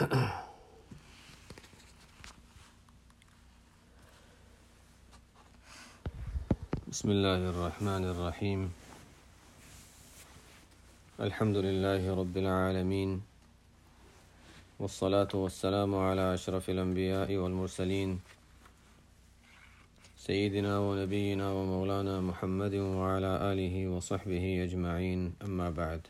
بسم اللہ الرحمن الرحیم الحمد للہ رب العالمین والصلاة والسلام علی اشرف الانبیاء والمرسلین سیدنا و نبینا و مولانا محمد وعلى آلہ وصحبہ اجمعین، اما بعد۔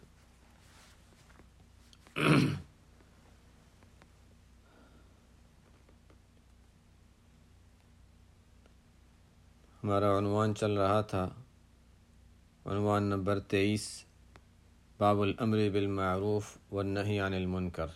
ہمارا عنوان چل رہا تھا، عنوان نمبر 23، باب الامر بالمعروف والنہی عن المنکر۔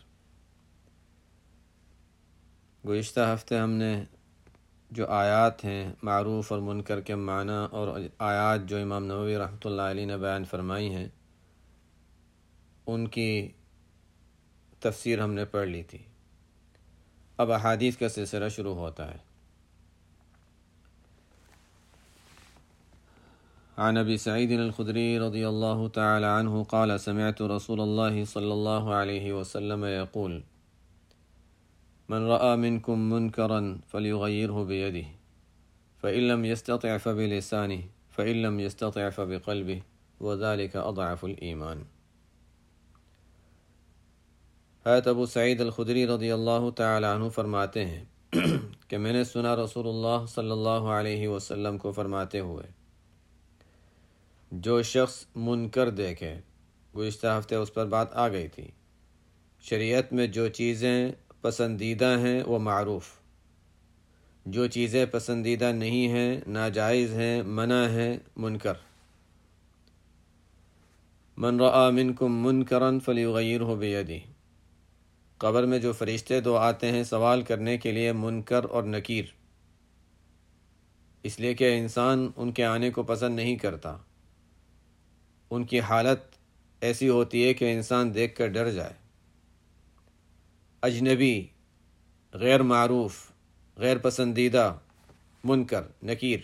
گزشتہ ہفتے ہم نے جو آیات ہیں معروف اور منکر کے معنی اور آیات جو امام نووی رحمۃ اللہ علیہ نے بیان فرمائی ہیں ان کی تفسیر ہم نے پڑھ لی تھی۔ اب احادیث کا سلسلہ شروع ہوتا ہے۔ عن ابی سعید الخدری رضی اللہ تعالی عنہ قال سمعت رسول اللہ صلی اللہ علیہ وسلم یقول من رأى منكم منكرا فليغيره بيده فإن لم يستطع فبلسانه فإن لم يستطع فبقلبه وذلك أضعف الإيمان۔ حضرت ابو سعید الخدری رضی اللہ تعالی عنہ فرماتے ہیں کہ میں نے سنا رسول اللہ صلی اللہ علیہ وسلم کو فرماتے ہوئے، جو شخص منکر دیکھے، گزشتہ ہفتے اس پر بات آ گئی تھی، شریعت میں جو چیزیں پسندیدہ ہیں وہ معروف، جو چیزیں پسندیدہ نہیں ہیں، ناجائز ہیں، منع ہیں، منکر۔ من رأى منکم منکرا فلیغیرہ بیدہ۔ قبر میں جو فرشتے دو آتے ہیں سوال کرنے کے لیے، منکر اور نکیر، اس لیے کہ انسان ان کے آنے کو پسند نہیں کرتا۔ ان کی حالت ایسی ہوتی ہے کہ انسان دیکھ کر ڈر جائے۔ اجنبی، غیر معروف، غیر پسندیدہ، منکر، نکیر۔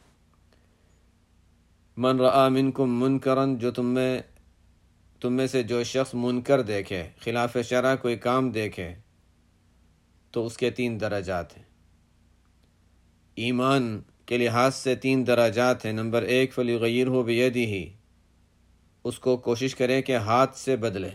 من رأى منکم منکرا، جو تم میں سے جو شخص منکر دیکھے، خلاف شرع کوئی کام دیکھے، تو اس کے 3 درجات ہیں۔ ایمان کے لحاظ سے 3 درجات ہیں۔ نمبر 1 فلیغیرہ بیدہ، اس کو کوشش کرے کہ ہاتھ سے بدلے۔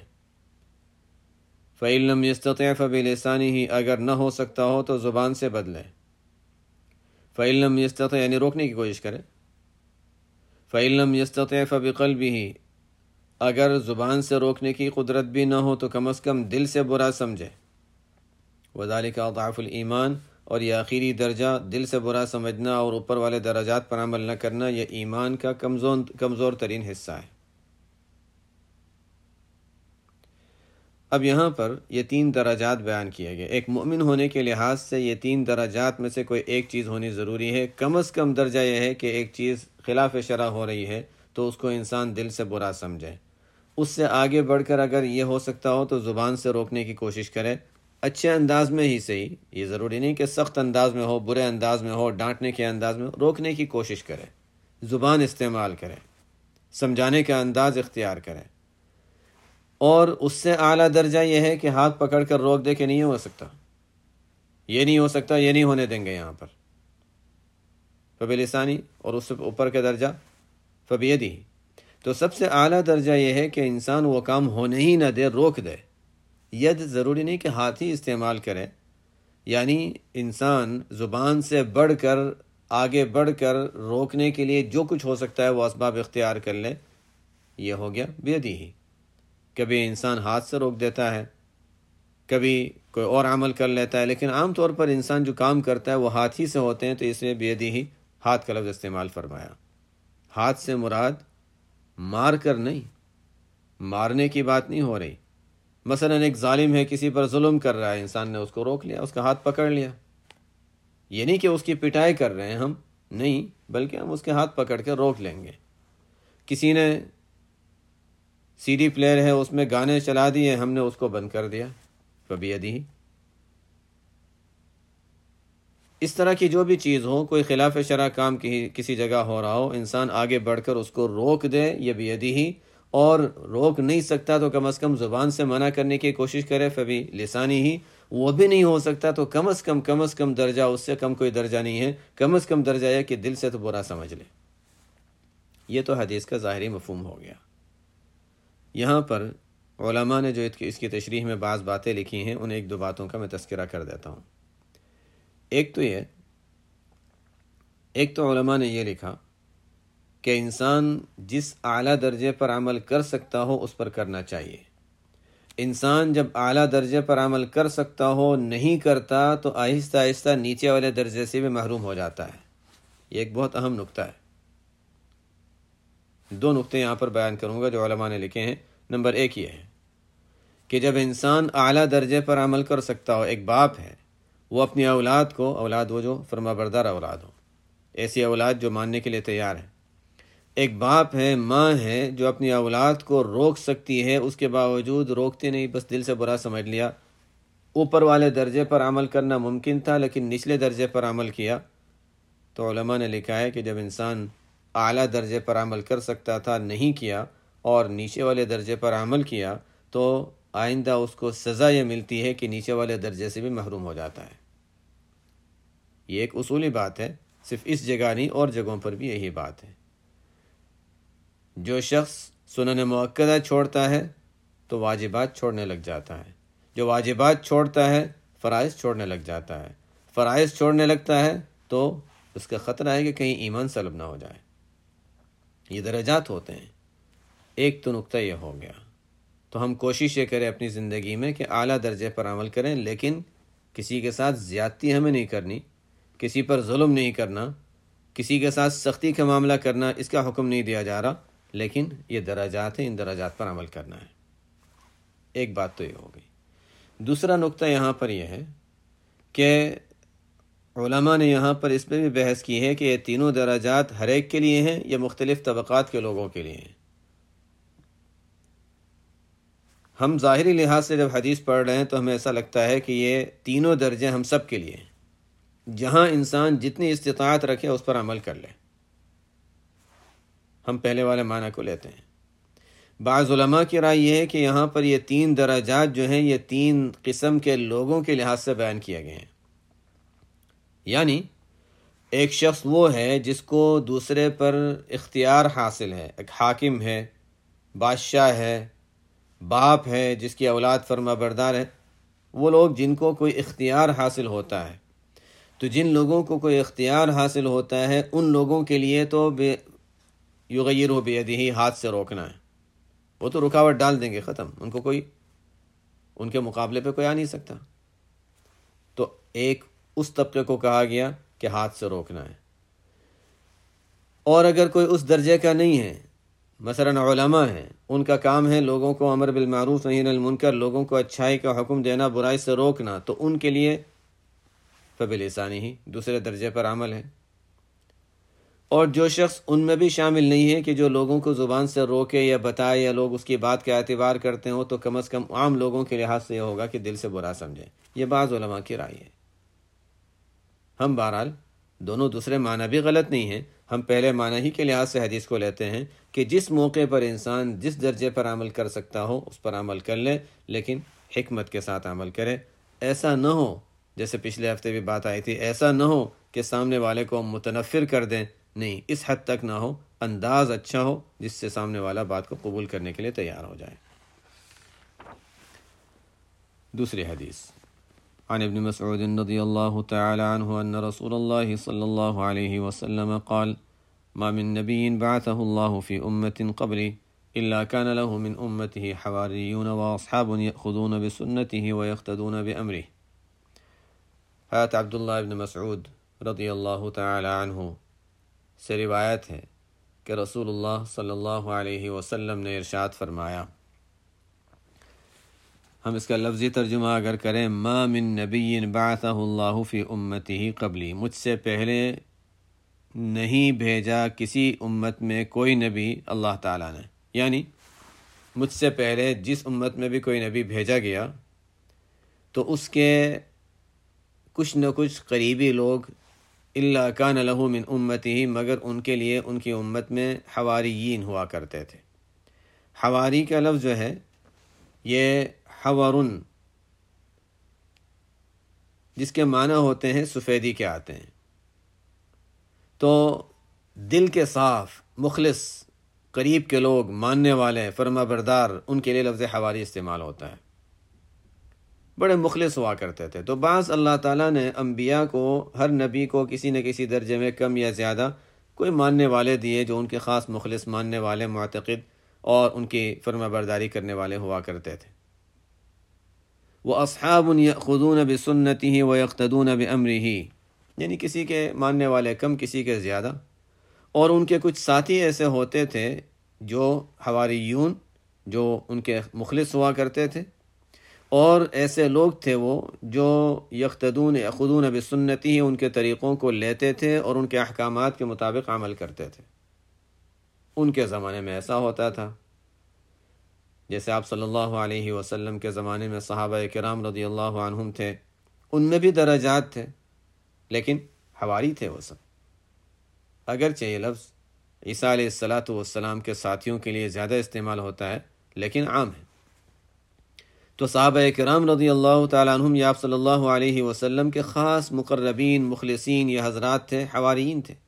فإن لم يستطع فبلسانہ، اگر نہ ہو سکتا ہو تو زبان سے بدلے۔ فإن لم يستطع یعنی روکنے کی کوشش کرے۔ فإن لم يستطع فبقلبہ، اگر زبان سے روکنے کی قدرت بھی نہ ہو تو کم از کم دل سے برا سمجھے۔ وذلک اضعف الایمان، اور یہ آخری درجہ دل سے برا سمجھنا اور اوپر والے درجات پر عمل نہ کرنا، یہ ایمان کا کمزور ترین حصہ ہے۔ اب یہاں پر یہ 3 درجات بیان کیے گئے۔ ایک مومن ہونے کے لحاظ سے یہ 3 درجات میں سے کوئی ایک چیز ہونی ضروری ہے۔ کم از کم درجہ یہ ہے کہ ایک چیز خلاف شرع ہو رہی ہے تو اس کو انسان دل سے برا سمجھے۔ اس سے آگے بڑھ کر اگر یہ ہو سکتا ہو تو زبان سے روکنے کی کوشش کرے، اچھے انداز میں ہی صحیح، یہ ضروری نہیں کہ سخت انداز میں ہو، برے انداز میں ہو، ڈانٹنے کے انداز میں ہو، روکنے کی کوشش کرے، زبان استعمال کرے، سمجھانے کا انداز اختیار کرے۔ اور اس سے اعلیٰ درجہ یہ ہے کہ ہاتھ پکڑ کر روک دے کہ نہیں ہو سکتا، یہ نہیں ہو سکتا، یہ نہیں ہونے دیں گے یہاں پر، فبلسانی، اور اس سے اوپر کا درجہ فبیدہ۔ تو سب سے اعلیٰ درجہ یہ ہے کہ انسان وہ کام ہونے ہی نہ دے، روک دے۔ ید ضروری نہیں کہ ہاتھ ہی استعمال کرے، یعنی انسان زبان سے بڑھ کر آگے بڑھ کر روکنے کے لیے جو کچھ ہو سکتا ہے وہ اسباب اختیار کر لے، یہ ہو گیا بیدی ہی۔ کبھی انسان ہاتھ سے روک دیتا ہے، کبھی کوئی اور عمل کر لیتا ہے، لیکن عام طور پر انسان جو کام کرتا ہے وہ ہاتھ ہی سے ہوتے ہیں، تو اس لیے بیدی ہی ہاتھ کا لفظ استعمال فرمایا۔ ہاتھ سے مراد مار کر نہیں، مارنے کی بات نہیں ہو رہی۔ مثلا ایک ظالم ہے، کسی پر ظلم کر رہا ہے، انسان نے اس کو روک لیا، اس کا ہاتھ پکڑ لیا، یہ نہیں کہ اس کی پٹائی کر رہے ہیں ہم، نہیں، بلکہ ہم اس کے ہاتھ پکڑ کے روک لیں گے۔ کسی نے سی ڈی پلیئر ہے، اس میں گانے چلا دیے، ہم نے اس کو بند کر دیا، فبیدہ۔ اس طرح کی جو بھی چیز ہو، کوئی خلاف شرع کام کسی جگہ ہو رہا ہو، انسان آگے بڑھ کر اس کو روک دے، یہ بیدہ ہی، اور روک نہیں سکتا تو کم از کم زبان سے منع کرنے کی کوشش کرے، فبی لسانی ہی، وہ بھی نہیں ہو سکتا تو کم از کم درجہ، اس سے کم کوئی درجہ نہیں ہے، کم از کم درجہ ہے کہ دل سے تو برا سمجھ لے۔ یہ تو حدیث کا ظاہری مفہوم ہو گیا۔ یہاں پر علماء نے جو اس کی تشریح میں بعض باتیں لکھی ہیں، ان ایک دو باتوں کا میں تذکرہ کر دیتا ہوں۔ ایک تو علماء نے یہ لکھا کہ انسان جس اعلیٰ درجے پر عمل کر سکتا ہو اس پر کرنا چاہیے۔ انسان جب اعلیٰ درجے پر عمل کر سکتا ہو نہیں کرتا تو آہستہ آہستہ نیچے والے درجے سے بھی محروم ہو جاتا ہے۔ یہ ایک بہت اہم نقطہ ہے۔ دو نقطے یہاں پر بیان کروں گا جو علماء نے لکھے ہیں۔ نمبر 1 یہ ہے کہ جب انسان اعلیٰ درجے پر عمل کر سکتا ہو، ایک باپ ہے وہ اپنی اولاد کو، اولاد وہ جو فرما بردار اولاد ہو، ایسی اولاد جو ماننے کے لیے تیار ہے، ایک باپ ہے، ماں ہے جو اپنی اولاد کو روک سکتی ہے، اس کے باوجود روکتے نہیں، بس دل سے برا سمجھ لیا۔ اوپر والے درجے پر عمل کرنا ممکن تھا لیکن نچلے درجے پر عمل کیا۔ تو علماء نے لکھا ہے کہ جب انسان اعلیٰ درجے پر عمل کر سکتا تھا نہیں کیا اور نیچے والے درجے پر عمل کیا تو آئندہ اس کو سزا یہ ملتی ہے کہ نیچے والے درجے سے بھی محروم ہو جاتا ہے۔ یہ ایک اصولی بات ہے، صرف اس جگہ نہیں اور جگہوں پر بھی یہی بات ہے۔ جو شخص سنن مؤکدہ چھوڑتا ہے تو واجبات چھوڑنے لگ جاتا ہے، جو واجبات چھوڑتا ہے فرائض چھوڑنے لگ جاتا ہے، فرائض چھوڑنے لگتا ہے تو اس کا خطرہ ہے کہ کہیں ایمان سلب نہ ہو جائے۔ یہ درجات ہوتے ہیں۔ ایک تو نقطہ یہ ہو گیا، تو ہم کوشش یہ کریں اپنی زندگی میں کہ اعلیٰ درجے پر عمل کریں، لیکن کسی کے ساتھ زیادتی ہمیں نہیں کرنی، کسی پر ظلم نہیں کرنا، کسی کے ساتھ سختی کا معاملہ کرنا، اس کا حکم نہیں دیا جا رہا، لیکن یہ درجات ہیں، ان درجات پر عمل کرنا ہے۔ ایک بات تو یہ ہو گئی۔ دوسرا نقطہ یہاں پر یہ ہے کہ علماء نے یہاں پر اس پہ بھی بحث کی ہے کہ یہ تینوں درجات ہر ایک کے لیے ہیں یا مختلف طبقات کے لوگوں کے لیے ہیں۔ ہم ظاہری لحاظ سے جب حدیث پڑھ رہے ہیں تو ہمیں ایسا لگتا ہے کہ یہ تینوں درجے ہم سب کے لیے ہیں، جہاں انسان جتنی استطاعت رکھے اس پر عمل کر لے۔ ہم پہلے والے معنی کو لیتے ہیں۔ بعض علماء کی رائے یہ ہے کہ یہاں پر یہ 3 درجات جو ہیں یہ 3 قسم کے لوگوں کے لحاظ سے بیان کیے گئے ہیں۔ یعنی ایک شخص وہ ہے جس کو دوسرے پر اختیار حاصل ہے، ایک حاکم ہے، بادشاہ ہے، باپ ہے جس کی اولاد فرما بردار ہے۔ وہ لوگ جن کو کوئی اختیار حاصل ہوتا ہے، تو جن لوگوں کو کوئی اختیار حاصل ہوتا ہے ان لوگوں کے لیے تو یغیرہ بیدہ، ہاتھ سے روکنا ہے۔ وہ تو رکاوٹ ڈال دیں گے، ختم، ان کو کوئی، ان کے مقابلے پہ کوئی آ نہیں سکتا۔ تو ایک اس طبقے کو کہا گیا کہ ہاتھ سے روکنا ہے۔ اور اگر کوئی اس درجے کا نہیں ہے، مثلا علماء ہیں، ان کا کام ہے لوگوں کو امر بالمعروف نہی عن المنکر، لوگوں کو اچھائی کا حکم دینا، برائی سے روکنا، تو ان کے لیے فبلسانہ ہی، دوسرے درجے پر عمل ہے۔ اور جو شخص ان میں بھی شامل نہیں ہے کہ جو لوگوں کو زبان سے روکے یا بتائے یا لوگ اس کی بات کا اعتبار کرتے ہوں، تو کم از کم عام لوگوں کے لحاظ سے یہ ہوگا کہ دل سے برا سمجھیں۔ یہ بعض علماء کی رائے ہے۔ ہم بہرحال دونوں دوسرے معنی بھی غلط نہیں ہیں، ہم پہلے معنی ہی کے لحاظ سے حدیث کو لیتے ہیں کہ جس موقع پر انسان جس درجے پر عمل کر سکتا ہو اس پر عمل کر لے، لیکن حکمت کے ساتھ عمل کرے۔ ایسا نہ ہو، جیسے پچھلے ہفتے بھی بات آئی تھی، ایسا نہ ہو کہ سامنے والے کو متنفر کر دیں، نہیں، اس حد تک نہ ہو، انداز اچھا ہو جس سے سامنے والا بات کو قبول کرنے کے لیے تیار ہو جائے۔ دوسری حدیث عن ابن مسعود رضی اللہ تعالی عنہ ان رسول اللہ صلی اللہ علیہ وسلم قال ما من نبی بعثه اللہ فی امت قبلی الا كان له من امته حواریون واصحاب یأخذون بسنته ويقتدون بامره۔ حضرت عبداللہ ابن مسعود رضی اللہ تعالی عنہ سے روایت ہے کہ رسول اللہ صلی اللہ علیہ وسلم نے ارشاد فرمایا، ہم اس کا لفظی ترجمہ اگر کریں، ما من نبی بعثہ اللہ فی امتہ قبلی، مجھ سے پہلے نہیں بھیجا کسی امت میں کوئی نبی اللہ تعالیٰ نے، یعنی مجھ سے پہلے جس امت میں بھی کوئی نبی بھیجا گیا تو اس کے کچھ نہ کچھ قریبی لوگ الا کان لہ من امتہ، مگر ان کے لیے ان کی امت میں حواریین ہوا کرتے تھے۔ حواری کا لفظ جو ہے یہ حورن، جس کے معنی ہوتے ہیں سفیدی کے آتے ہیں، تو دل کے صاف، مخلص، قریب کے لوگ، ماننے والے، فرما بردار، ان کے لیے لفظ حواری استعمال ہوتا ہے، بڑے مخلص ہوا کرتے تھے۔ تو بعض اللہ تعالیٰ نے انبیاء کو، ہر نبی کو کسی نہ کسی درجے میں کم یا زیادہ کوئی ماننے والے دیے جو ان کے خاص مخلص، ماننے والے، معتقد اور ان کی فرما برداری کرنے والے ہوا کرتے تھے۔ وَأَصْحَابٌ يَأْخُذُونَ بِسُنَّتِهِ وَيَقْتَدُونَ بِأَمْرِهِ، یعنی کسی کے ماننے والے کم، کسی کے زیادہ، اور ان کے کچھ ساتھی ایسے ہوتے تھے جو حواریون، جو ان کے مخلص ہوا کرتے تھے، اور ایسے لوگ تھے وہ جو یقتدون بسنتی، ان کے طریقوں کو لیتے تھے اور ان کے احکامات کے مطابق عمل کرتے تھے۔ ان کے زمانے میں ایسا ہوتا تھا، جیسے آپ صلی اللہ علیہ وسلم کے زمانے میں صحابہ کرام رضی اللہ عنہم تھے، ان میں بھی درجات تھے، لیکن حواری تھے وہ سب۔ اگرچہ یہ لفظ عیسیٰ علیہ السلام کے ساتھیوں کے لیے زیادہ استعمال ہوتا ہے، لیکن عام ہے۔ تو صحابہ کرام رضی اللہ تعالیٰ عنہم یا آپ صلی اللہ علیہ وسلم کے خاص مقربین، مخلصین یہ حضرات تھے، حواریین تھے۔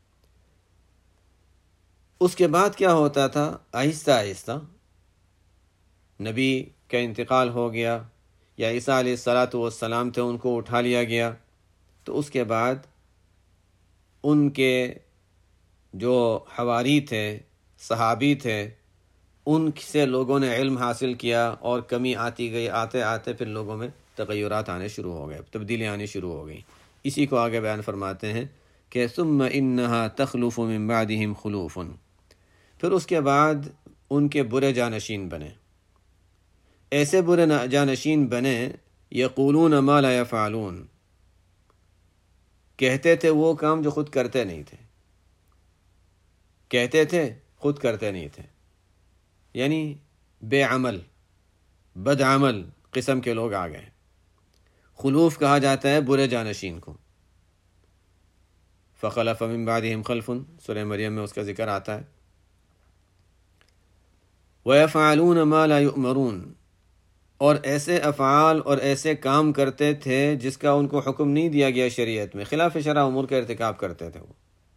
اس کے بعد کیا ہوتا تھا؟ آہستہ آہستہ نبی کا انتقال ہو گیا، یا عیسیٰ علیہ السلام تھے، ان کو اٹھا لیا گیا، تو اس کے بعد ان کے جو حواری تھے، صحابی تھے، ان سے لوگوں نے علم حاصل کیا، اور کمی آتی گئی، آتے آتے پھر لوگوں میں تغیرات آنے شروع ہو گئے، تبدیلیاں آنی شروع ہو گئیں۔ اسی کو آگے بیان فرماتے ہیں کہ ثم انہا تخلف من بعدہم خلوف، پھر اس کے بعد ان کے برے جانشین بنے، ایسے برے جانشین بنے، یقولون ما لا یفعلون، کہتے تھے وہ کام جو خود کرتے نہیں تھے، کہتے تھے خود کرتے نہیں تھے، یعنی بے عمل، بد عمل قسم کے لوگ آ گئے۔ خلوف کہا جاتا ہے برے جانشین کو۔ فخلف من بعدہم خلف، سورہ مریم میں اس کا ذکر آتا ہے۔ وَيَفْعَلُونَ مَا لَا يُؤْمَرُونَ، اور ایسے افعال اور ایسے کام کرتے تھے جس کا ان کو حکم نہیں دیا گیا شریعت میں، خلاف شرع امور کا ارتکاب کرتے تھے وہ۔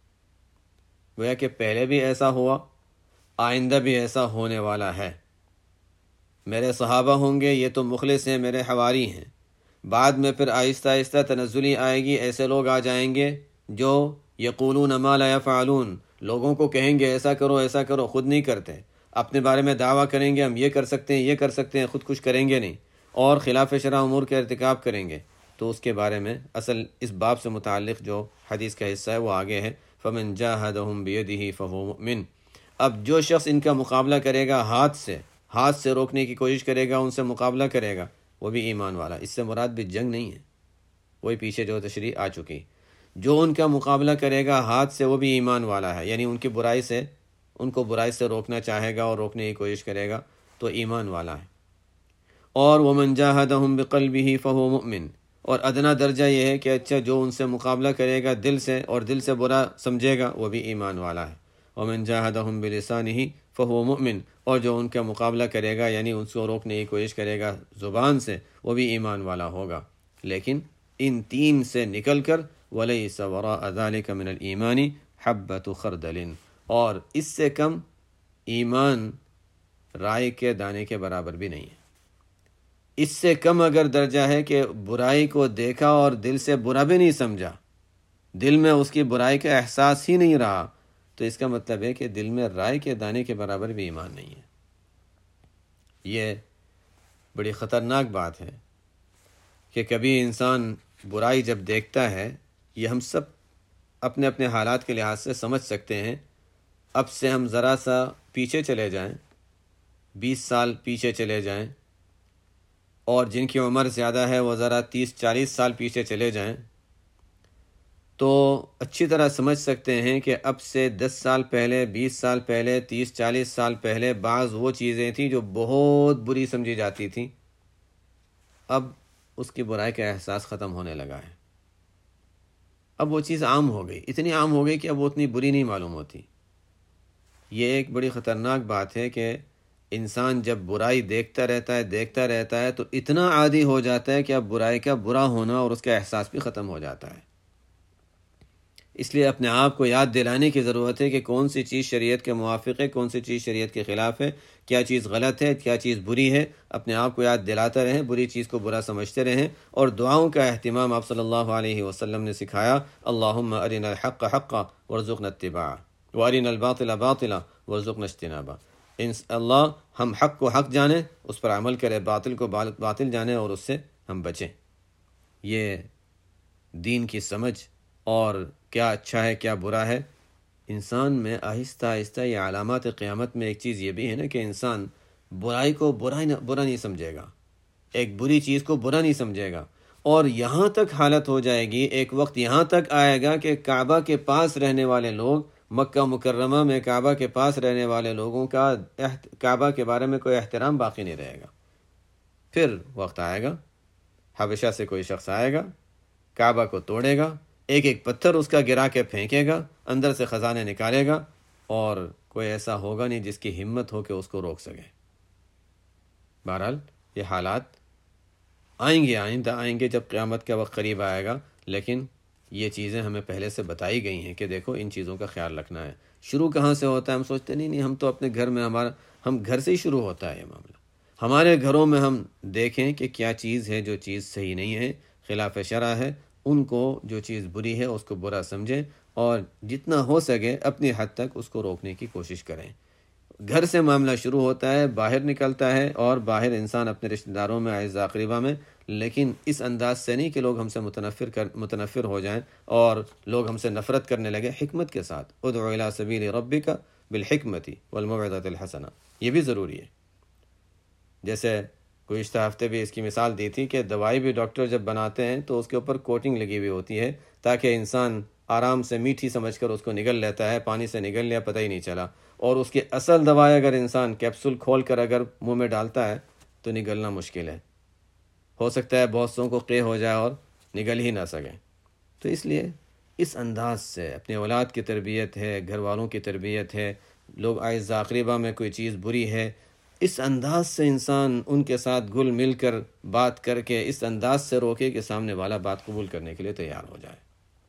گویا کہ پہلے بھی ایسا ہوا، آئندہ بھی ایسا ہونے والا ہے۔ میرے صحابہ ہوں گے، یہ تو مخلص ہیں، میرے حواری ہیں، بعد میں پھر آہستہ آہستہ تنزلی آئے گی، ایسے لوگ آ جائیں گے جو یقولون ما لا یفعلون، لوگوں کو کہیں گے ایسا کرو ایسا کرو، خود نہیں کرتے، اپنے بارے میں دعویٰ کریں گے ہم یہ کر سکتے ہیں، یہ کر سکتے ہیں، خود کچھ کریں گے نہیں، اور خلاف شرع امور کے ارتکاب کریں گے۔ تو اس کے بارے میں اصل اس باب سے متعلق جو حدیث کا حصہ ہے وہ آگے ہے، فمن جاہدہم بیدہ فہو مؤمن۔ اب جو شخص ان کا مقابلہ کرے گا ہاتھ سے روکنے کی کوشش کرے گا، ان سے مقابلہ کرے گا، وہ بھی ایمان والا۔ اس سے مراد بھی جنگ نہیں ہے، وہی پیچھے جو تشریح آ چکی۔ جو ان کا مقابلہ کرے گا ہاتھ سے وہ بھی ایمان والا ہے، یعنی ان کی برائی سے، ان کو برائی سے روکنا چاہے گا اور روکنے کی کوشش کرے گا تو ایمان والا ہے۔ اور ومن جاہدہم بقلبہ فہو مؤمن، اور ادنا درجہ یہ ہے کہ اچھا جو ان سے مقابلہ کرے گا دل سے اور دل سے برا سمجھے گا وہ بھی ایمان والا ہے۔ ومن جاہدہم بلسانہ فہو مؤمن، اور جو ان کا مقابلہ کرے گا یعنی ان کو روکنے کی کوشش کرے گا زبان سے، وہ بھی ایمان والا ہوگا۔ لیکن ان تین سے نکل کر وَلَيْسَ وَرَاءَ ذَلِكَ مِنَ الْإِيمَانِ حَبَّةُ خَرْدَلٍ، اور اس سے کم ایمان رائے کے دانے کے برابر بھی نہیں ہے۔ اس سے کم اگر درجہ ہے کہ برائی کو دیکھا اور دل سے برا بھی نہیں سمجھا، دل میں اس کی برائی کا احساس ہی نہیں رہا، تو اس کا مطلب ہے کہ دل میں رائے کے دانے کے برابر بھی ایمان نہیں ہے۔ یہ بڑی خطرناک بات ہے کہ کبھی انسان برائی جب دیکھتا ہے، یہ ہم سب اپنے اپنے حالات کے لحاظ سے سمجھ سکتے ہیں۔ اب سے ہم ذرا سا پیچھے چلے جائیں، 20 سال پیچھے چلے جائیں، اور جن کی عمر زیادہ ہے وہ ذرا 30-40 سال پیچھے چلے جائیں، تو اچھی طرح سمجھ سکتے ہیں کہ اب سے 10 سال پہلے، 20 سال پہلے، 30-40 سال پہلے بعض وہ چیزیں تھیں جو بہت بری سمجھی جاتی تھیں، اب اس کی برائی کا احساس ختم ہونے لگا ہے۔ اب وہ چیز عام ہو گئی، اتنی عام ہو گئی کہ اب وہ اتنی بری نہیں معلوم ہوتی۔ یہ ایک بڑی خطرناک بات ہے کہ انسان جب برائی دیکھتا رہتا ہے تو اتنا عادی ہو جاتا ہے کہ اب برائی کا برا ہونا اور اس کا احساس بھی ختم ہو جاتا ہے۔ اس لیے اپنے آپ کو یاد دلانے کی ضرورت ہے کہ کون سی چیز شریعت کے موافق ہے، کون سی چیز شریعت کے خلاف ہے، کیا چیز غلط ہے، کیا چیز بری ہے۔ اپنے آپ کو یاد دلاتا رہیں، بری چیز کو برا سمجھتے رہیں، اور دعاؤں کا اہتمام آپ صلی اللہ علیہ وسلم نے سکھایا۔ اللہم ارنا الحق حقا وارزقنا اتباعہ وارنا الباطل باطلا وارزقنا اجتنابہ۔ اللہ ہم حق کو حق جانیں، اس پر عمل کریں، باطل کو باطل جانیں اور اس سے ہم بچیں۔ یہ دین کی سمجھ اور کیا اچھا ہے کیا برا ہے، انسان میں آہستہ آہستہ یہ علامات قیامت میں ایک چیز یہ بھی ہے نا کہ انسان برائی کو برا نہیں سمجھے گا، ایک بری چیز کو برا نہیں سمجھے گا، اور یہاں تک حالت ہو جائے گی، ایک وقت یہاں تک آئے گا کہ کعبہ کے پاس رہنے والے لوگ، مکہ مکرمہ میں کعبہ کے پاس رہنے والے لوگوں کا کعبہ کے بارے میں کوئی احترام باقی نہیں رہے گا۔ پھر وقت آئے گا، حبشہ سے کوئی شخص آئے گا، کعبہ کو توڑے گا، ایک ایک پتھر اس کا گرا کے پھینکے گا، اندر سے خزانے نکالے گا، اور کوئی ایسا ہوگا نہیں جس کی ہمت ہو کہ اس کو روک سکے۔ بہرحال یہ حالات آئندہ آئیں گے جب قیامت کا وقت قریب آئے گا، لیکن یہ چیزیں ہمیں پہلے سے بتائی گئی ہیں کہ دیکھو ان چیزوں کا خیال رکھنا ہے۔ شروع کہاں سے ہوتا ہے؟ ہم سوچتے نہیں ہم تو اپنے گھر میں ہم گھر سے ہی شروع ہوتا ہے یہ معاملہ۔ ہمارے گھروں میں ہم دیکھیں کہ کیا چیز ہے جو چیز صحیح نہیں ہے، خلاف شرع ہے، ان کو جو چیز بری ہے اس کو برا سمجھیں، اور جتنا ہو سکے اپنی حد تک اس کو روکنے کی کوشش کریں۔ گھر سے معاملہ شروع ہوتا ہے، باہر نکلتا ہے، اور باہر انسان اپنے رشتہ داروں میں، اعزاء اقربا میں، لیکن اس انداز سے نہیں کہ لوگ ہم سے متنفر ہو جائیں اور لوگ ہم سے نفرت کرنے لگے۔ حکمت کے ساتھ ادعو الی سبیل ربک بالحکمت والموعظۃ الحسنہ، یہ بھی ضروری ہے۔ جیسے گزشتہ ہفتے بھی اس کی مثال دی تھی کہ دوائی بھی ڈاکٹر جب بناتے ہیں تو اس کے اوپر کوٹنگ لگی ہوئی ہوتی ہے تاکہ انسان آرام سے میٹھی سمجھ کر اس کو نگل لیتا ہے، پانی سے نگل لیا پتہ ہی نہیں چلا، اور اس کی اصل دوائی اگر انسان کیپسول کھول کر اگر منہ میں ڈالتا ہے تو نگلنا مشکل ہے، ہو سکتا ہے بہت سو کو قے ہو جائے اور نگل ہی نہ سکیں۔ تو اس لیے اس انداز سے اپنے اولاد کی تربیت ہے، گھر والوں کی تربیت ہے، لوگ اعزاء اقربا میں کوئی چیز بری ہے، اس انداز سے انسان ان کے ساتھ گل مل کر بات کر کے اس انداز سے روکے کہ سامنے والا بات قبول کرنے کے لیے تیار ہو جائے۔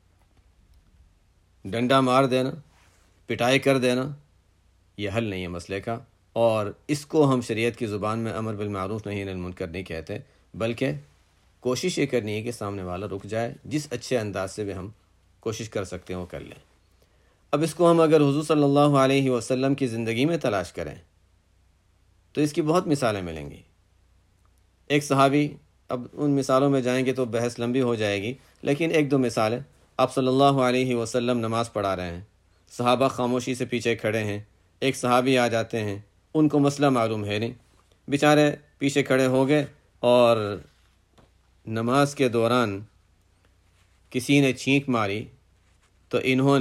ڈنڈا مار دینا، پٹائی کر دینا، یہ حل نہیں ہے مسئلے کا، اور اس کو ہم شریعت کی زبان میں امر بالمعروف نہی عن المنکر نہیں کہتے، بلکہ کوشش یہ کرنی ہے کہ سامنے والا رک جائے، جس اچھے انداز سے بھی ہم کوشش کر سکتے ہیں وہ کر لیں۔ اب اس کو ہم اگر حضور صلی اللہ علیہ وسلم کی زندگی میں تلاش کریں تو اس کی بہت مثالیں ملیں گی۔ ایک صحابی، اب ان مثالوں میں جائیں گے تو بحث لمبی ہو جائے گی، لیکن ایک دو مثالیں۔ آپ صلی اللہ علیہ وسلم نماز پڑھا رہے ہیں، صحابہ خاموشی سے پیچھے کھڑے ہیں، ایک صحابی آ جاتے ہیں، ان کو مسئلہ معلوم ہے نہیں، بیچارے پیچھے کھڑے ہو گئے، اور نماز کے دوران کسی نے چھینک ماری تو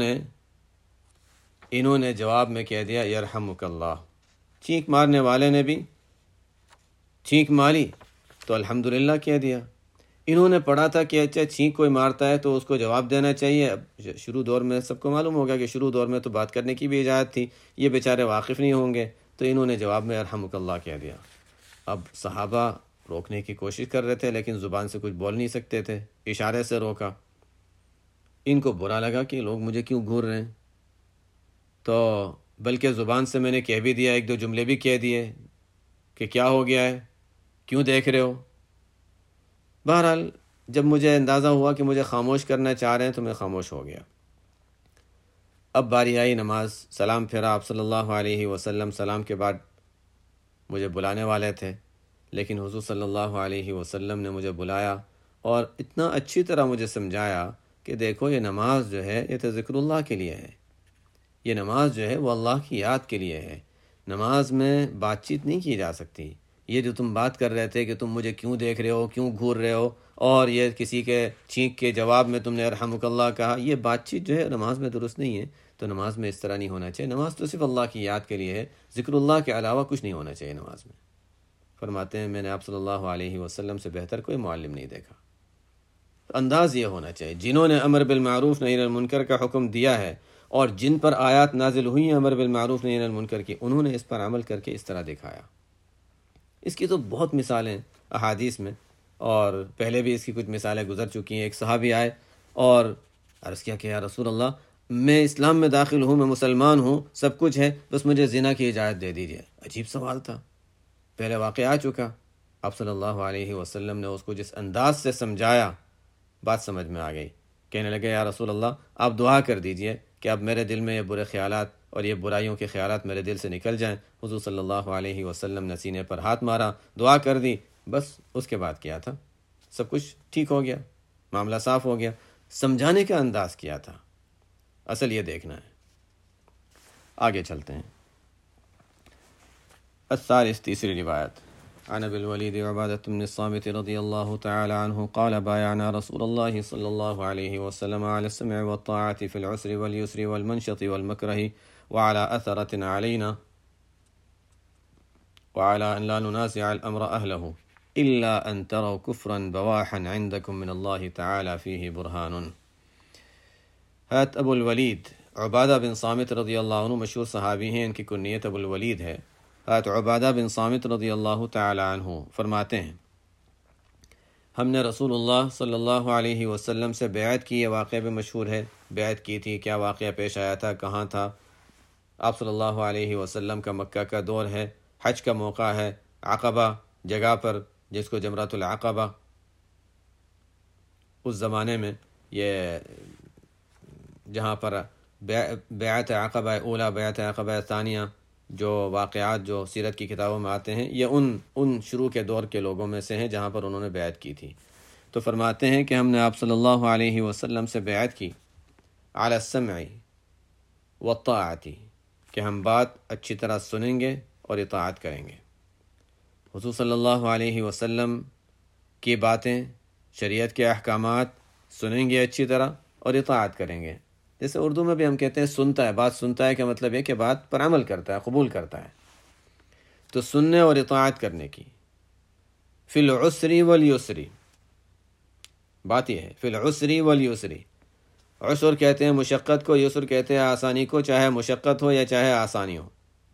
انہوں نے جواب میں کہہ دیا یرحمک اللہ۔ چھینک مارنے والے نے بھی چھینک ماری تو الحمدللہ کہہ دیا۔ انہوں نے پڑھا تھا کہ اچھا چھینک کوئی مارتا ہے تو اس کو جواب دینا چاہیے۔ اب شروع دور میں سب کو معلوم ہوگا کہ شروع دور میں تو بات کرنے کی بھی اجازت تھی، یہ بیچارے واقف نہیں ہوں گے، تو انہوں نے جواب میں یرحمک اللہ کہہ دیا۔ اب صحابہ روکنے کی کوشش کر رہے تھے لیکن زبان سے کچھ بول نہیں سکتے تھے، اشارے سے روکا۔ ان کو برا لگا کہ لوگ مجھے کیوں گھور رہے ہیں، تو بلکہ زبان سے میں نے کہہ بھی دیا، ایک دو جملے بھی کہہ دیے کہ کیا ہو گیا ہے، کیوں دیکھ رہے ہو۔ بہرحال جب مجھے اندازہ ہوا کہ مجھے خاموش کرنا چاہ رہے ہیں تو میں خاموش ہو گیا۔ اب باری آئی نماز، سلام پھیرا آپ صلی اللہ علیہ وسلم، سلام کے بعد مجھے بلانے والے تھے، لیکن حضور صلی اللہ علیہ وسلم نے مجھے بلایا اور اتنا اچھی طرح مجھے سمجھایا کہ دیکھو یہ نماز جو ہے یہ تو ذکر اللہ کے لیے ہے، یہ نماز جو ہے وہ اللہ کی یاد کے لیے ہے، نماز میں بات چیت نہیں کی جا سکتی۔ یہ جو تم بات کر رہے تھے کہ تم مجھے کیوں دیکھ رہے ہو، کیوں گھور رہے ہو، اور یہ کسی کے چھینک کے جواب میں تم نے یرحمک اللہ کہا، یہ بات چیت جو ہے نماز میں درست نہیں ہے۔ تو نماز میں اس طرح نہیں ہونا چاہیے، نماز تو صرف اللہ کی یاد کے لیے ہے، ذکر اللہ کے علاوہ کچھ نہیں ہونا چاہیے نماز میں۔ فرماتے ہیں میں نے آپ صلی اللہ علیہ وسلم سے بہتر کوئی معلم نہیں دیکھا۔ انداز یہ ہونا چاہیے، جنہوں نے امر بالمعروف نہی عن المنکر کا حکم دیا ہے اور جن پر آیات نازل ہوئی ہیں امر بالمعروف نہی عن المنکر کی، انہوں نے اس پر عمل کر کے اس طرح دکھایا۔ اس کی تو بہت مثالیں احادیث میں، اور پہلے بھی اس کی کچھ مثالیں گزر چکی ہیں۔ ایک صحابی آئے اور عرض کیا کہ یا رسول اللہ، میں اسلام میں داخل ہوں، میں مسلمان ہوں، سب کچھ ہے، بس مجھے زنا کی اجازت دے دیجیے۔ عجیب سوال تھا، پہلے واقع آ چکا۔ آپ صلی اللہ علیہ وسلم نے اس کو جس انداز سے سمجھایا، بات سمجھ میں آ گئی۔ کہنے لگے یا رسول اللہ، آپ دعا کر دیجئے کہ اب میرے دل میں یہ برے خیالات اور یہ برائیوں کے خیالات میرے دل سے نکل جائیں۔ حضور صلی اللہ علیہ وسلم نے سینے پر ہاتھ مارا، دعا کر دی، بس اس کے بعد کیا تھا، سب کچھ ٹھیک ہو گیا، معاملہ صاف ہو گیا۔ سمجھانے کا انداز کیا تھا، اصل یہ دیکھنا ہے۔ آگے چلتے ہیں۔ الثالث، تیسری روایت، عن ابي الوليد عبادة بن الصامت رضي الله تعالى عنه قال بايعنا رسول الله صلى الله عليه وسلم على السمع والطاعة في العسر واليسر والمنشط والمكره وعلى أثرة علينا وعلى أن لا ننازع الأمر أهله إلا أن تروا كفرا بواحا عندكم من الله تعالى فيه برهان۔ حضرت ابو الولید عبادہ بن صامت رضی اللہ عنہ مشہور صحابی ہیں، ان کی کنیت ابو الولید ہے۔ حضرت عبادہ بن صامت رضی اللہ تعالی عنہ فرماتے ہیں، ہم نے رسول اللہ صلی اللہ علیہ وسلم سے بیعت کی۔ یہ واقعہ بھی مشہور ہے، بیعت کی تھی، کیا واقعہ پیش آیا تھا، کہاں تھا؟ آپ صلی اللہ علیہ وسلم کا مکہ کا دور ہے، حج کا موقع ہے، عقبہ جگہ پر جس کو جمرۃ العقبہ اس زمانے میں، یہ جہاں پر بیعت عقبہ اولا، بیعت عقبہ ثانیہ، جو واقعات جو سیرت کی کتابوں میں آتے ہیں، یہ ان شروع کے دور کے لوگوں میں سے ہیں جہاں پر انہوں نے بیعت کی تھی۔ تو فرماتے ہیں کہ ہم نے آپ صلی اللہ علیہ وسلم سے بیعت کی علی السمع والطاعت، کہ ہم بات اچھی طرح سنیں گے اور اطاعت کریں گے۔ حضور صلی اللہ علیہ وسلم کی باتیں، شریعت کے احکامات سنیں گے اچھی طرح اور اطاعت کریں گے۔ جیسے اردو میں بھی ہم کہتے ہیں سنتا ہے، بات سنتا ہے، کا مطلب ہے کہ بات پر عمل کرتا ہے، قبول کرتا ہے۔ تو سننے اور اطاعت کرنے کی، فی العسر والیسر، بات یہ ہے، فی العسر والیسر۔ عسر کہتے ہیں مشقت کو، یسر کہتے ہیں آسانی کو، چاہے مشقت ہو یا چاہے آسانی ہو۔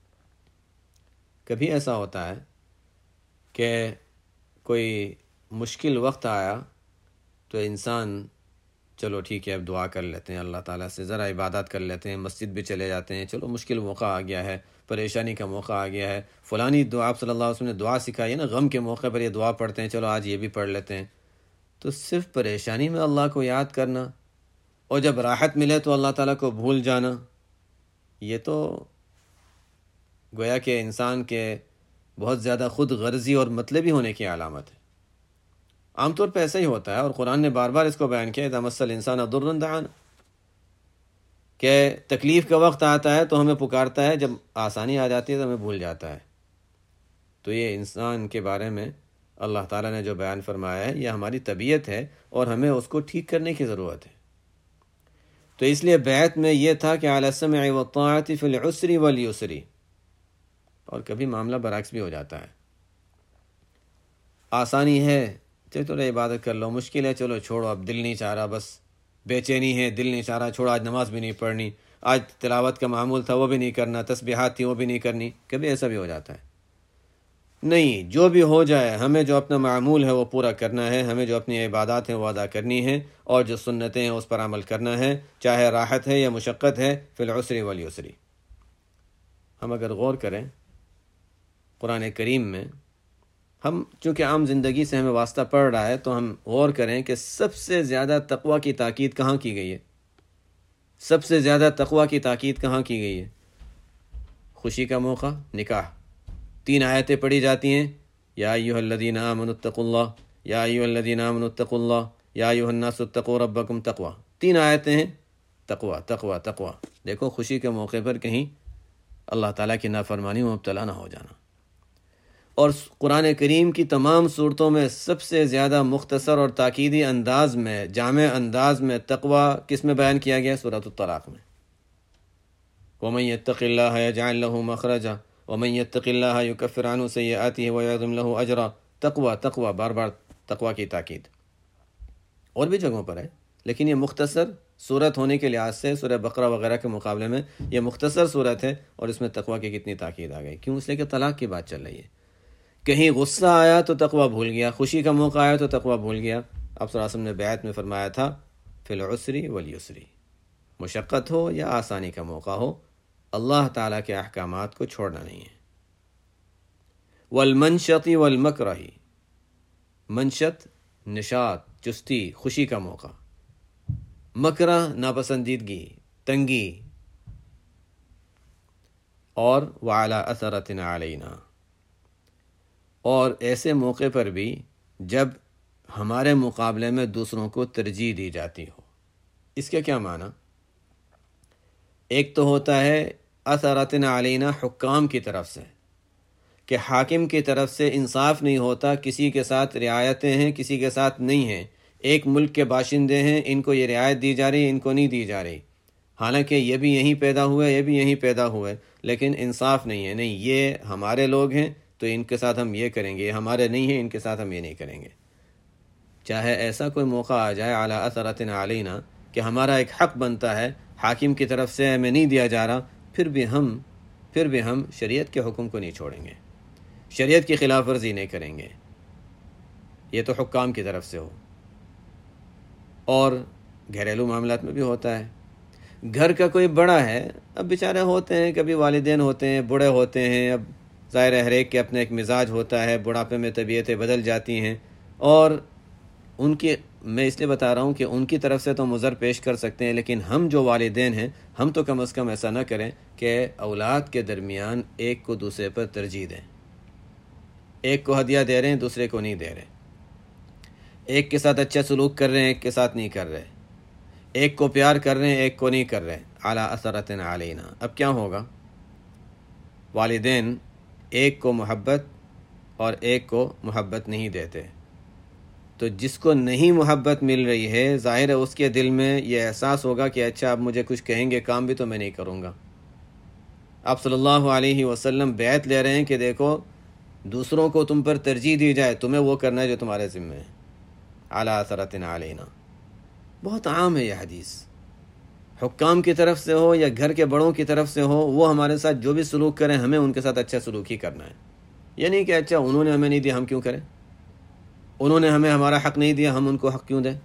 کبھی ایسا ہوتا ہے کہ کوئی مشکل وقت آیا تو انسان چلو ٹھیک ہے، اب دعا کر لیتے ہیں اللہ تعالیٰ سے، ذرا عبادت کر لیتے ہیں، مسجد بھی چلے جاتے ہیں، چلو مشکل موقع آ گیا ہے، پریشانی کا موقع آ گیا ہے، فلانی دعا آپ صلی اللہ علیہ وسلم نے دعا سکھائی ہے نا، غم کے موقع پر یہ دعا پڑھتے ہیں، چلو آج یہ بھی پڑھ لیتے ہیں۔ تو صرف پریشانی میں اللہ کو یاد کرنا اور جب راحت ملے تو اللہ تعالیٰ کو بھول جانا، یہ تو گویا کہ انسان کے بہت زیادہ خود غرضی اور مطلبی ہونے کی علامت ہے۔ عام طور پہ ایسا ہی ہوتا ہے، اور قرآن نے بار بار اس کو بیان کیا، اذا مس الانسان ضر دعانا، کہ تکلیف کا وقت آتا ہے تو ہمیں پکارتا ہے، جب آسانی آ جاتی ہے تو ہمیں بھول جاتا ہے۔ تو یہ انسان کے بارے میں اللہ تعالیٰ نے جو بیان فرمایا ہے، یہ ہماری طبیعت ہے اور ہمیں اس کو ٹھیک کرنے کی ضرورت ہے۔ تو اس لیے بیعت میں یہ تھا کہ علی السمع والطاعۃ فی العسر والیسر، اور کبھی معاملہ برعکس بھی ہو جاتا ہے، آسانی ہے چلو عبادت کر لو، مشکل ہے چلو چھوڑو، اب دل نہیں چاہ رہا، بس بے چینی ہے، دل نہیں چاہ رہا، چھوڑو، آج نماز بھی نہیں پڑھنی، آج تلاوت کا معمول تھا وہ بھی نہیں کرنا، تسبیحات تھی وہ بھی نہیں کرنی، کبھی ایسا بھی ہو جاتا ہے۔ نہیں، جو بھی ہو جائے، ہمیں جو اپنا معمول ہے وہ پورا کرنا ہے، ہمیں جو اپنی عبادات ہیں وہ ادا کرنی ہے، اور جو سنتیں ہیں اس پر عمل کرنا ہے، چاہے راحت ہے یا مشقت ہے، فی العسر والیسر۔ ہم اگر غور کریں قرآن کریم میں، ہم چونکہ عام زندگی سے ہمیں واسطہ پڑ رہا ہے تو ہم غور کریں کہ سب سے زیادہ تقوی کی تاکید کہاں کی گئی ہے، سب سے زیادہ تقوی کی تاکید کہاں کی گئی ہے؟ خوشی کا موقع، نکاح، 3 آیتیں پڑھی جاتی ہیں، یا ایھا الذین آمنوا اتقوا اللہ، یا ایھا الذین آمنوا اتقوا اللہ، یا ایھا الناس اتقوا ربکم، تقوی، 3 آیتیں ہیں، تقوی تقوی تقوی۔ دیکھو خوشی کے موقع پر کہیں اللہ تعالیٰ کی نافرمانی میں مبتلا نہ ہو جانا۔ اور قرآن کریم کی تمام صورتوں میں سب سے زیادہ مختصر اور تاکیدی انداز میں، جامع انداز میں تقوی کس میں بیان کیا گیا؟ سورۃ الطلاق میں، وَمَن يَتَّقِ اللَّهَ يَجْعَل لَّهُ مَخْرَجًا وَمَن يَتَّقِ اللَّهَ يُكَفِّرْ عَنْهُ سَيِّئَاتِهِ وَيَعْظِمْ لَهُ أَجْرًا۔ تقوی تقوی، بار بار تقوی کی تاکید، اور بھی جگہوں پر ہے، لیکن یہ مختصر صورت ہونے کے لحاظ سے سورہ بقرہ وغیرہ کے مقابلے میں یہ مختصر صورت ہے، اور اس میں تقویٰ کی کتنی تاکید آ گئی. کیوں؟ اس لیے کہ طلاق کی بات چل رہی ہے. کہیں غصہ آیا تو تقویٰ بھول گیا، خوشی کا موقع آیا تو تقویٰ بھول گیا. آپ صلی اللہ علیہ وسلم نے بیعت میں فرمایا تھا فی العسر والیسر، مشقت ہو یا آسانی کا موقع ہو، اللہ تعالیٰ کے احکامات کو چھوڑنا نہیں ہے. والمنشط والمکرہ، منشط نشاط، چستی، خوشی کا موقع، مکرہ ناپسندیدگی، تنگی، اور وعلی اثرۃ علینا، اور ایسے موقع پر بھی جب ہمارے مقابلے میں دوسروں کو ترجیح دی جاتی ہو. اس کا کیا معنی؟ ایک تو ہوتا ہے اثرۃ علینا حکام کی طرف سے، کہ حاکم کی طرف سے انصاف نہیں ہوتا، کسی کے ساتھ رعایتیں ہیں، کسی کے ساتھ نہیں ہیں. ایک ملک کے باشندے ہیں، ان کو یہ رعایت دی جا رہی، ان کو نہیں دی جا رہی، حالانکہ یہ بھی یہیں پیدا ہوئے، یہ بھی یہیں پیدا ہوئے، لیکن انصاف نہیں ہے. نہیں، یہ ہمارے لوگ ہیں تو ان کے ساتھ ہم یہ کریں گے، یہ ہمارے نہیں ہیں، ان کے ساتھ ہم یہ نہیں کریں گے. چاہے ایسا کوئی موقع آ جائے اعلی اثرۃ علینا کہ ہمارا ایک حق بنتا ہے، حاکم کی طرف سے ہمیں نہیں دیا جا رہا، پھر بھی ہم شریعت کے حکم کو نہیں چھوڑیں گے، شریعت کی خلاف ورزی نہیں کریں گے. یہ تو حکام کی طرف سے ہو. اور گھریلو معاملات میں بھی ہوتا ہے. گھر کا کوئی بڑا ہے، اب بیچارے ہوتے ہیں، کبھی والدین ہوتے ہیں، بوڑھے ہوتے ہیں، اب ظاہر ہے ہر ایک کے اپنا ایک مزاج ہوتا ہے، بڑھاپے میں طبیعتیں بدل جاتی ہیں، اور ان کی، میں اس لیے بتا رہا ہوں کہ ان کی طرف سے تو عذر پیش کر سکتے ہیں، لیکن ہم جو والدین ہیں، ہم تو کم از کم ایسا نہ کریں کہ اولاد کے درمیان ایک کو دوسرے پر ترجیح دیں. ایک کو ہدیہ دے رہے ہیں، دوسرے کو نہیں دے رہے، ایک کے ساتھ اچھا سلوک کر رہے ہیں، ایک کے ساتھ نہیں کر رہے، ایک کو پیار کر رہے ہیں، ایک کو نہیں کر رہے. اعلی اثرۃ علینا. اب کیا ہوگا؟ والدین ایک کو محبت اور ایک کو محبت نہیں دیتے، تو جس کو نہیں محبت مل رہی ہے، ظاہر ہے اس کے دل میں یہ احساس ہوگا کہ اچھا اب مجھے کچھ کہیں گے، کام بھی تو میں نہیں کروں گا. آپ صلی اللہ علیہ وسلم بیعت لے رہے ہیں کہ دیکھو دوسروں کو تم پر ترجیح دی جائے، تمہیں وہ کرنا ہے جو تمہارے ذمہ ہے. اعلی اثرۃ علینا بہت عام ہے یہ حدیث. حکام کی طرف سے ہو یا گھر کے بڑوں کی طرف سے ہو، وہ ہمارے ساتھ جو بھی سلوک کریں، ہمیں ان کے ساتھ اچھا سلوک ہی کرنا ہے. یہ نہیں کہ اچھا انہوں نے ہمیں نہیں دیا، ہم کیوں کریں، انہوں نے ہمیں ہمارا حق نہیں دیا، ہم ان کو حق کیوں دیں.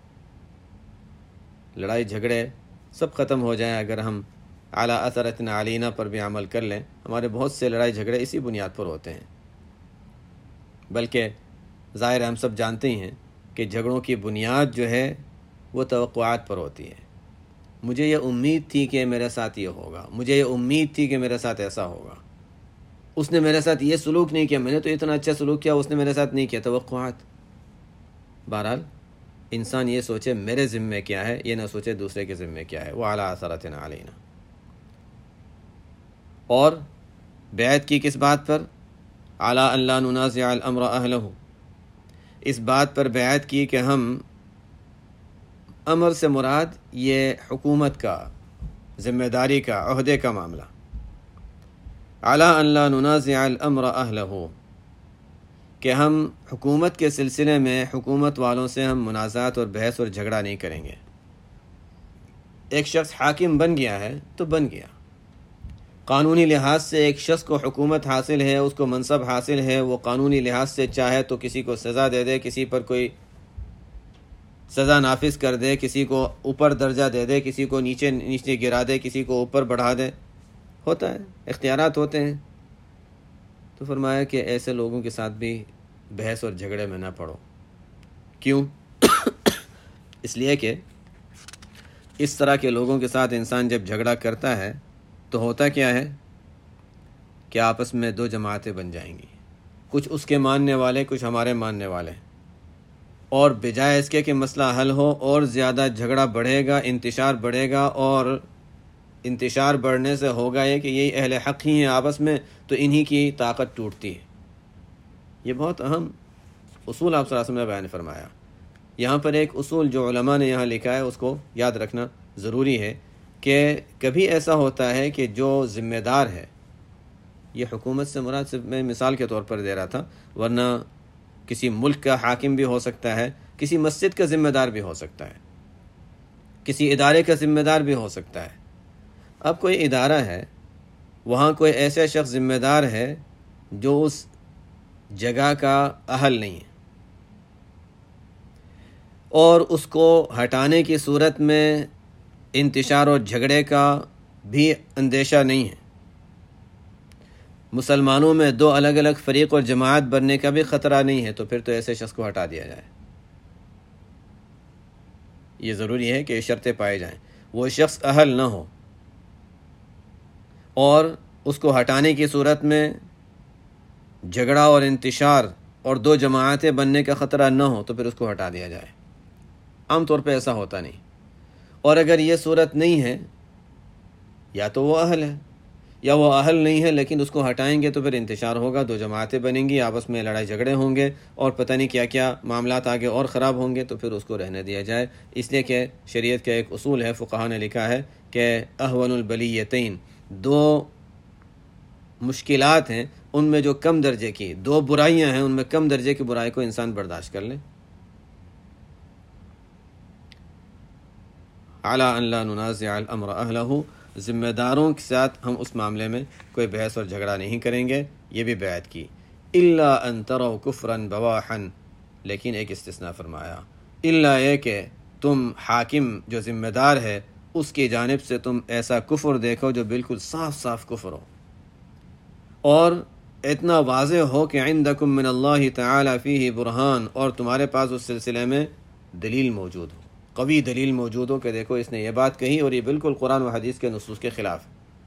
لڑائی جھگڑے سب ختم ہو جائیں اگر ہم اعلی اثرۃ علینا پر بھی عمل کر لیں. ہمارے بہت سے لڑائی جھگڑے اسی بنیاد پر ہوتے ہیں. بلکہ ظاہر ہم سب جانتے ہی ہیں کہ جھگڑوں کی بنیاد جو ہے وہ توقعات پر ہوتی ہے. مجھے یہ امید تھی کہ میرے ساتھ یہ ہوگا، مجھے یہ امید تھی کہ میرے ساتھ ایسا ہوگا، اس نے میرے ساتھ یہ سلوک نہیں کیا، میں نے تو اتنا اچھا سلوک کیا، اس نے میرے ساتھ نہیں کیا. توقعات. بہرحال انسان یہ سوچے میرے ذمہ کیا ہے، یہ نہ سوچے دوسرے کے ذمہ کیا ہے. وہ اعلی اثرۃ علینا. اور بیعت کی کس بات پر؟ اعلی ان لا ننازع الامر اہلہ. اس بات پر بیعت کی کہ ہم، امر سے مراد یہ حکومت کا، ذمہ داری کا، عہدے کا معاملہ. اعلی ان لا ننازع الامر اہلہ، کہ ہم حکومت کے سلسلے میں حکومت والوں سے ہم منازعات اور بحث اور جھگڑا نہیں کریں گے. ایک شخص حاکم بن گیا ہے تو بن گیا، قانونی لحاظ سے ایک شخص کو حکومت حاصل ہے، اس کو منصب حاصل ہے، وہ قانونی لحاظ سے چاہے تو کسی کو سزا دے دے، کسی پر کوئی سزا نافذ کر دے، کسی کو اوپر درجہ دے دے، کسی کو نیچے گرا دے، کسی کو اوپر بڑھا دے. ہوتا ہے، اختیارات ہوتے ہیں. تو فرمایا کہ ایسے لوگوں کے ساتھ بھی بحث اور جھگڑے میں نہ پڑو. کیوں؟ اس لیے کہ اس طرح کے لوگوں کے ساتھ انسان جب جھگڑا کرتا ہے تو ہوتا کیا ہے کہ آپس میں دو جماعتیں بن جائیں گی، کچھ اس کے ماننے والے، کچھ ہمارے ماننے والے، اور بجائے اس کے کہ مسئلہ حل ہو اور زیادہ جھگڑا بڑھے گا، انتشار بڑھے گا، اور انتشار بڑھنے سے ہوگا یہ کہ یہی اہل حق ہی ہیں آپس میں، تو انہی کی طاقت ٹوٹتی ہے. یہ بہت اہم اصول آپ صلی اللہ علیہ وسلم نے بیان فرمایا. یہاں پر ایک اصول جو علماء نے یہاں لکھا ہے اس کو یاد رکھنا ضروری ہے کہ کبھی ایسا ہوتا ہے کہ جو ذمہ دار ہے، یہ حکومت سے مراد صرف میں مثال کے طور پر دے رہا تھا، ورنہ کسی ملک کا حاکم بھی ہو سکتا ہے، کسی مسجد کا ذمہ دار بھی ہو سکتا ہے. کسی ادارے کا ذمہ دار بھی ہو سکتا ہے۔ اب کوئی ادارہ ہے، وہاں کوئی ایسا شخص ذمہ دار ہے جو اس جگہ کا اہل نہیں ہے، اور اس کو ہٹانے کی صورت میں انتشار اور جھگڑے کا بھی اندیشہ نہیں ہے، مسلمانوں میں دو الگ الگ فریق اور جماعت بننے کا بھی خطرہ نہیں ہے، تو پھر تو ایسے شخص کو ہٹا دیا جائے۔ یہ ضروری ہے کہ یہ شرطیں پائے جائیں، وہ شخص اہل نہ ہو، اور اس کو ہٹانے کی صورت میں جھگڑا اور انتشار اور دو جماعتیں بننے کا خطرہ نہ ہو، تو پھر اس کو ہٹا دیا جائے۔ عام طور پہ ایسا ہوتا نہیں، اور اگر یہ صورت نہیں ہے، یا تو وہ اہل ہے یا وہ اہل نہیں ہے، لیکن اس کو ہٹائیں گے تو پھر انتشار ہوگا، دو جماعتیں بنیں گی، آپس میں لڑائی جھگڑے ہوں گے، اور پتہ نہیں کیا کیا معاملات آگے اور خراب ہوں گے، تو پھر اس کو رہنے دیا جائے۔ اس لیے کہ شریعت کا ایک اصول ہے، فقہا نے لکھا ہے کہ اہون البلیتین، دو مشکلات ہیں ان میں جو کم درجے کی دو برائیاں ہیں، ان میں کم درجے کی برائی کو انسان برداشت کر لے۔ اعلیٰ ان لا ننازع الامر اہلہ، ذمہ داروں کے ساتھ ہم اس معاملے میں کوئی بحث اور جھگڑا نہیں کریں گے، یہ بھی بیعت کی۔ الا ان تروا کفرا بواحا، لیکن ایک استثناء فرمایا، الا یہ کہ تم حاکم جو ذمہ دار ہے اس کی جانب سے تم ایسا کفر دیکھو جو بالکل صاف صاف کفر ہو، اور اتنا واضح ہو کہ عندکم من اللہ تعالی فیہ برہان، اور تمہارے پاس اس سلسلے میں دلیل موجود ہو، قوی دلیل موجود ہو کہ دیکھو اس نے یہ بات کہی اور یہ بالکل قرآن و حدیث کے نصوص کے خلاف،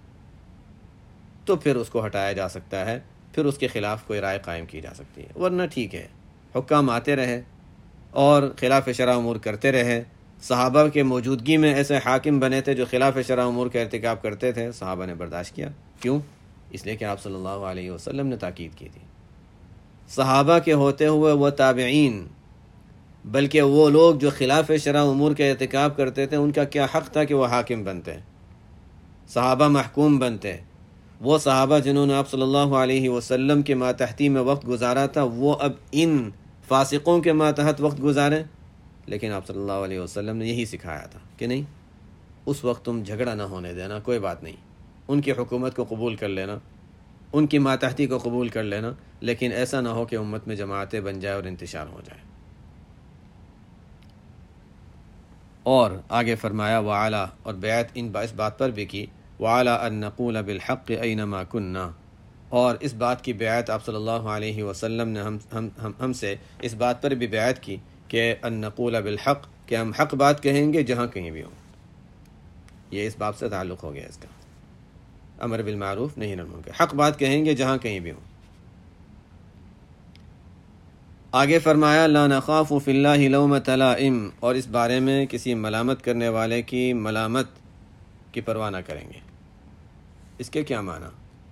تو پھر اس کو ہٹایا جا سکتا ہے، پھر اس کے خلاف کوئی رائے قائم کی جا سکتی ہے۔ ورنہ ٹھیک ہے، حکام آتے رہے اور خلاف شرع امور کرتے رہے، صحابہ کے موجودگی میں ایسے حاکم بنے تھے جو خلاف شرع امور کا ارتکاب کرتے تھے، صحابہ نے برداشت کیا۔ کیوں؟ اس لیے کہ آپ صلی اللہ علیہ وسلم نے تاکید کی تھی۔ صحابہ کے ہوتے ہوئے وہ تابعین، بلکہ وہ لوگ جو خلاف شرع امور کا ارتکاب کرتے تھے، ان کا کیا حق تھا کہ وہ حاکم بنتے، صحابہ محکوم بنتے؟ وہ صحابہ جنہوں نے آپ صلی اللہ علیہ وسلم کے ماتحتی میں وقت گزارا تھا، وہ اب ان فاسقوں کے ماتحت وقت گزاریں؟ لیکن آپ صلی اللہ علیہ وسلم نے یہی سکھایا تھا کہ نہیں، اس وقت تم جھگڑا نہ ہونے دینا، کوئی بات نہیں، ان کی حکومت کو قبول کر لینا، ان کی ماتحتی کو قبول کر لینا، لیکن ایسا نہ ہو کہ امت میں جماعتیں بن جائے اور انتشار ہو جائے۔ اور آگے فرمایا وعلا، اور بیعت اس بات پر بھی کی، وعلا ان نقول بالحق اینما کننا، اور اس بات کی بیعت آپ صلی اللہ علیہ وسلم نے ہم سے اس بات پر بھی بیعت کی کہ ان نقول بالحق، کہ ہم حق بات کہیں گے جہاں کہیں بھی ہوں۔ یہ اس باب سے تعلق ہو گیا اس کا، امر بالمعروف نہی عن المنکر، حق بات کہیں گے جہاں کہیں بھی ہوں۔ آگے فرمایا لا نخاف فی اللہ لومۃ لائم، اور اس بارے میں کسی ملامت کرنے والے کی ملامت کی پرواہ نہ کریں گے۔ اس کے کیا معنی؟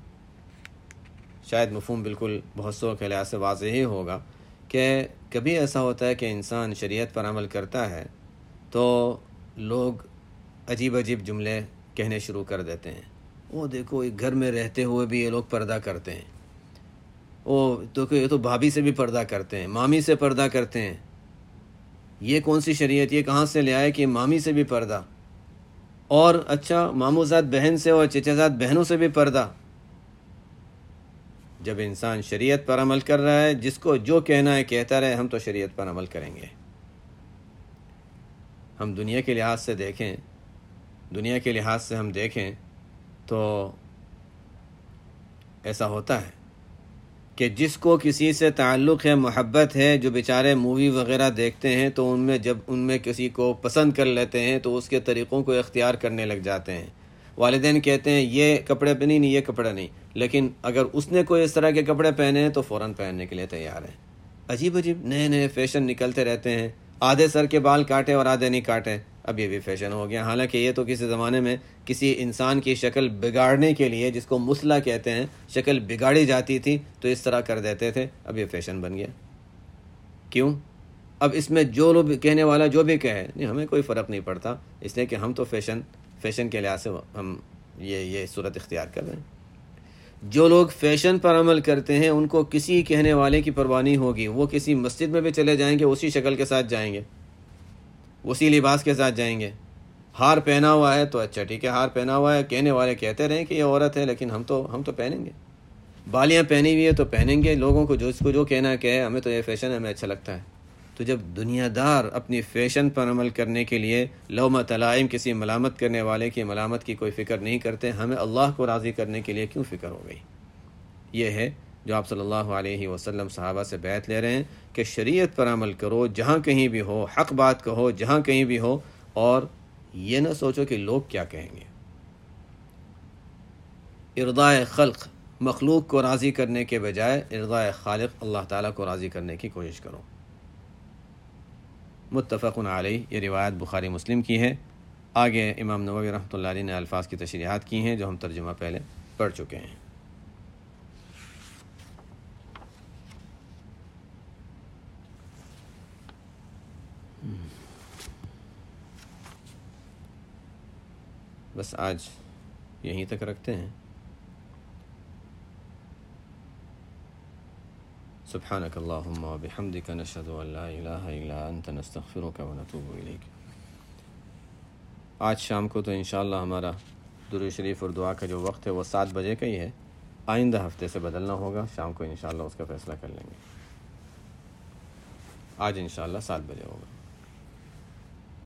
شاید مفہوم بالکل بہت سو کے لحاظ سے واضح ہی ہوگا کہ کبھی ایسا ہوتا ہے کہ انسان شریعت پر عمل کرتا ہے تو لوگ عجیب عجیب جملے کہنے شروع کر دیتے ہیں، وہ دیکھو ایک گھر میں رہتے ہوئے بھی یہ لوگ پردہ کرتے ہیں، یہ تو بھابھی سے بھی پردہ کرتے ہیں، مامی سے پردہ کرتے ہیں، یہ کون سی شریعت، یہ کہاں سے لے آئے کہ مامی سے بھی پردہ، اور اچھا ماموں زاد بہن سے اور چچا زاد بہنوں سے بھی پردہ۔ جب انسان شریعت پر عمل کر رہا ہے، جس کو جو کہنا ہے کہتا رہے، ہم تو شریعت پر عمل کریں گے۔ ہم دنیا کے لحاظ سے دیکھیں، دنیا کے لحاظ سے ہم دیکھیں تو ایسا ہوتا ہے کہ جس کو کسی سے تعلق ہے، محبت ہے، جو بیچارے مووی وغیرہ دیکھتے ہیں تو جب ان میں کسی کو پسند کر لیتے ہیں تو اس کے طریقوں کو اختیار کرنے لگ جاتے ہیں۔ والدین کہتے ہیں یہ کپڑے پہنی نہیں، یہ کپڑا نہیں، لیکن اگر اس نے کوئی اس طرح کے کپڑے پہنے ہیں تو فوراً پہننے کے لیے تیار ہیں۔ عجیب عجیب نئے نئے فیشن نکلتے رہتے ہیں، آدھے سر کے بال کاٹے اور آدھے نہیں کاٹے، اب یہ بھی فیشن ہو گیا، حالانکہ یہ تو کسی زمانے میں کسی انسان کی شکل بگاڑنے کے لیے، جس کو مسلح کہتے ہیں، شکل بگاڑی جاتی تھی تو اس طرح کر دیتے تھے، اب یہ فیشن بن گیا۔ کیوں؟ اب اس میں جو لوگ کہنے والا جو بھی کہے، نہیں، ہمیں کوئی فرق نہیں پڑتا، اس لیے کہ ہم تو فیشن کے لحاظ سے ہم یہ صورت اختیار کر رہے ہیں۔ جو لوگ فیشن پر عمل کرتے ہیں ان کو کسی کہنے والے کی پرواہ نہیں ہوگی، وہ کسی مسجد میں بھی چلے جائیں گے، اسی شکل کے ساتھ جائیں گے، اسی لباس کے ساتھ جائیں گے، ہار پہنا ہوا ہے تو اچھا ٹھیک ہے، ہار پہنا ہوا ہے، کہنے والے کہتے رہیں کہ یہ عورت ہے، لیکن ہم تو پہنیں گے۔ بالیاں پہنی ہوئی ہے تو پہنیں گے، لوگوں کو اس کو جو کہنا کہ ہمیں تو یہ فیشن ہے، ہمیں اچھا لگتا ہے۔ تو جب دنیا دار اپنی فیشن پر عمل کرنے کے لیے لومۃ لائم کسی ملامت کرنے والے کی ملامت کی کوئی فکر نہیں کرتے، ہمیں اللہ کو راضی کرنے کے لیے کیوں فکر ہو گئی؟ یہ ہے جو آپ صلی اللہ علیہ وسلم صحابہ سے بیعت لے رہے ہیں کہ شریعت پر عمل کرو، جہاں کہیں بھی ہو، حق بات کہو جہاں کہیں بھی ہو، اور یہ نہ سوچو کہ لوگ کیا کہیں گے۔ ارضاء خلق، مخلوق کو راضی کرنے کے بجائے ارضاء خالق اللہ تعالیٰ کو راضی کرنے کی کوشش کرو۔ متفق علیہ، یہ روایت بخاری مسلم کی ہے۔ آگے امام نووی رحمۃ اللہ علیہ نے الفاظ کی تشریحات کی ہیں جو ہم ترجمہ پہلے پڑھ چکے ہیں۔ بس آج یہیں تک رکھتے ہیں۔ سبحانک اللہم و بحمدک، نشہد ان لا الہ الا انت، نستغفرک و نتوب الیک۔ آج شام کو تو انشاءاللہ ہمارا درود شریف اور دعا کا جو وقت ہے وہ 7 بجے کا ہی ہے، آئندہ ہفتے سے بدلنا ہوگا، شام کو انشاءاللہ اس کا فیصلہ کر لیں گے۔ آج انشاءاللہ 7 بجے ہوگا۔